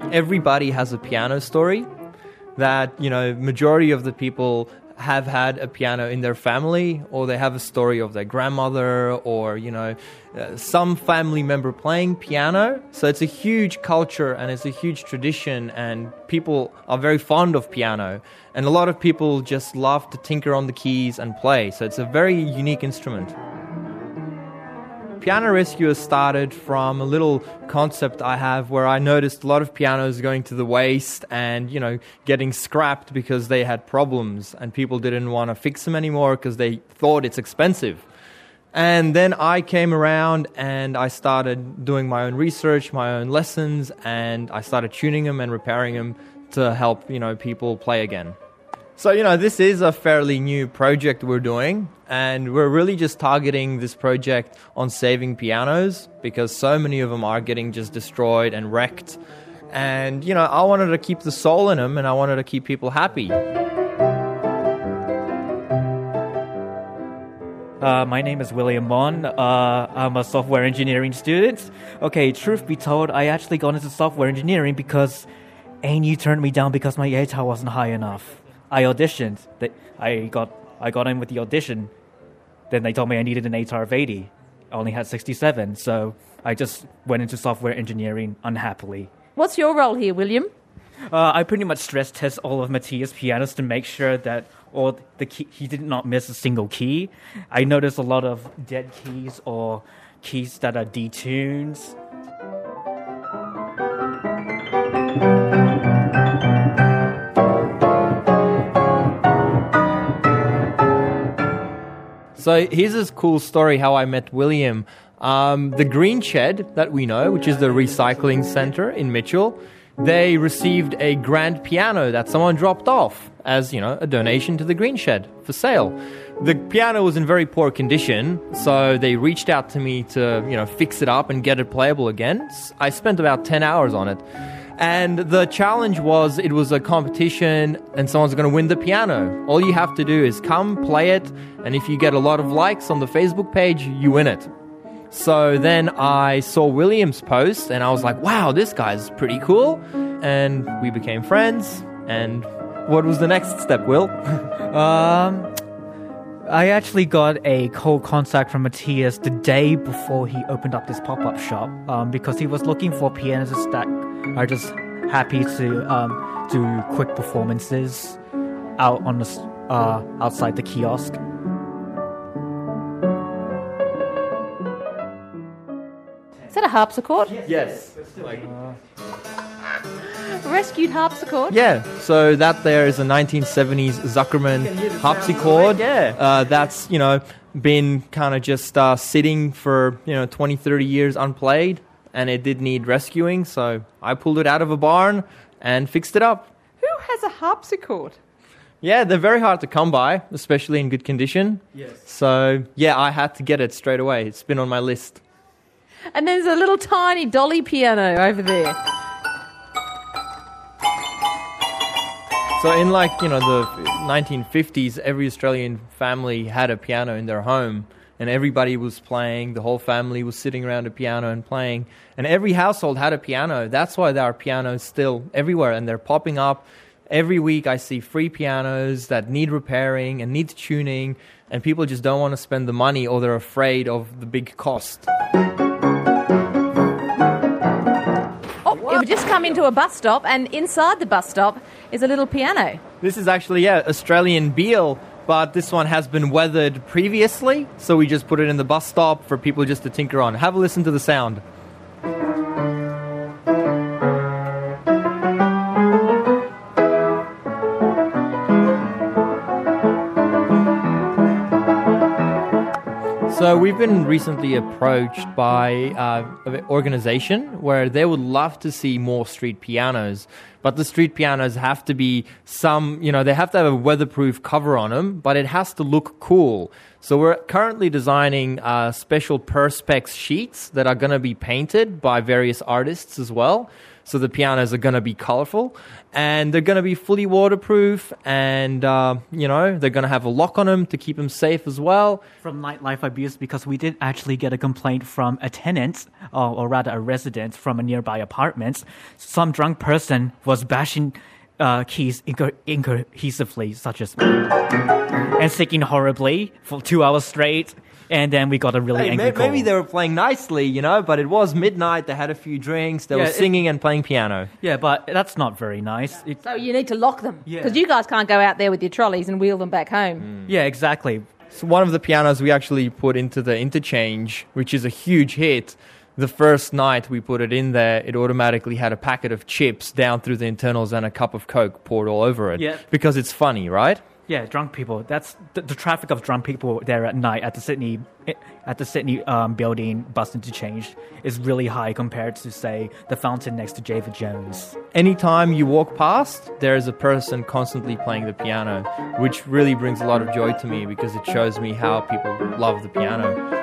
everybody has a piano story, that, majority of the people have had a piano in their family, or they have a story of their grandmother or, some family member playing piano. So it's a huge culture and it's a huge tradition, and people are very fond of piano. And a lot of people just love to tinker on the keys and play. So it's a very unique instrument. Piano Rescuer started from a little concept I have where I noticed a lot of pianos going to the waste and, getting scrapped because they had problems and people didn't want to fix them anymore because they thought it's expensive. And then I came around and I started doing my own research, my own lessons, and I started tuning them and repairing them to help, people play again. So, this is a fairly new project we're doing, and we're really just targeting this project on saving pianos because so many of them are getting just destroyed and wrecked. And, I wanted to keep the soul in them, and I wanted to keep people happy. My name is William Mon. I'm a software engineering student. Okay, truth be told, I actually got into software engineering because ANU turned me down because my ATAR wasn't high enough. I auditioned. I got in with the audition. Then they told me I needed an ATAR of 80. I only had 67, so I just went into software engineering unhappily. What's your role here, William? I pretty much stress test all of Matthias' pianos to make sure that he did not miss a single key. I noticed a lot of dead keys or keys that are detuned. So here's this cool story how I met William. The Green Shed that we know, which is the recycling center in Mitchell, they received a grand piano that someone dropped off as, a donation to the Green Shed for sale. The piano was in very poor condition, so they reached out to me to, fix it up and get it playable again. I spent about 10 hours on it. And the challenge was, it was a competition and someone's going to win the piano. All you have to do is come, play it, and if you get a lot of likes on the Facebook page, you win it. So then I saw William's post and I was like, wow, this guy's pretty cool. And we became friends. And what was the next step, Will? I actually got a cold contact from Matthias the day before he opened up this pop-up shop because he was looking for pianists that are just happy to do quick performances out on the outside the kiosk. Is that a harpsichord? Yes. Rescued harpsichord? Yeah, so that there is a 1970s Zuckerman harpsichord. Yeah. That's, been kind of just sitting for, 20, 30 years unplayed, and it did need rescuing, so I pulled it out of a barn and fixed it up. Who has a harpsichord? Yeah, they're very hard to come by, especially in good condition. Yes. So, yeah, I had to get it straight away. It's been on my list. And there's a little tiny dolly piano over there. So in the 1950s, every Australian family had a piano in their home, and everybody was playing. The whole family was sitting around a piano and playing, and every household had a piano. That's why there are pianos still everywhere, and they're popping up. Every week I see free pianos that need repairing and need tuning, and people just don't want to spend the money, or they're afraid of the big cost. We've just come into a bus stop, and inside the bus stop is a little piano. This is actually, Australian Beale, but this one has been weathered previously, so we just put it in the bus stop for people just to tinker on. Have a listen to the sound. So we've been recently approached by an organization where they would love to see more street pianos, but the street pianos have to be they have to have a weatherproof cover on them, but it has to look cool. So we're currently designing special Perspex sheets that are going to be painted by various artists as well. So the pianos are going to be colorful, and they're going to be fully waterproof, and, they're going to have a lock on them to keep them safe as well. From nightlife abuse, because we did actually get a complaint from a tenant, or rather a resident from a nearby apartment. Some drunk person was bashing keys incohesively, such as and singing horribly for 2 hours straight. And then we got a really angry call. Maybe they were playing nicely, but it was midnight. They had a few drinks. They were singing and playing piano. Yeah, but that's not very nice. So you need to lock them. Yeah. Because you guys can't go out there with your trolleys and wheel them back home. Yeah, exactly. So one of the pianos we actually put into the interchange, which is a huge hit. The first night we put it in there, it automatically had a packet of chips down through the internals and a cup of Coke poured all over it. Yeah. Because it's funny, right? Yeah, drunk people. That's the traffic of drunk people there at night at the Sydney building bus interchange is really high compared to, say, the fountain next to David Jones. Anytime you walk past, there is a person constantly playing the piano, which really brings a lot of joy to me because it shows me how people love the piano.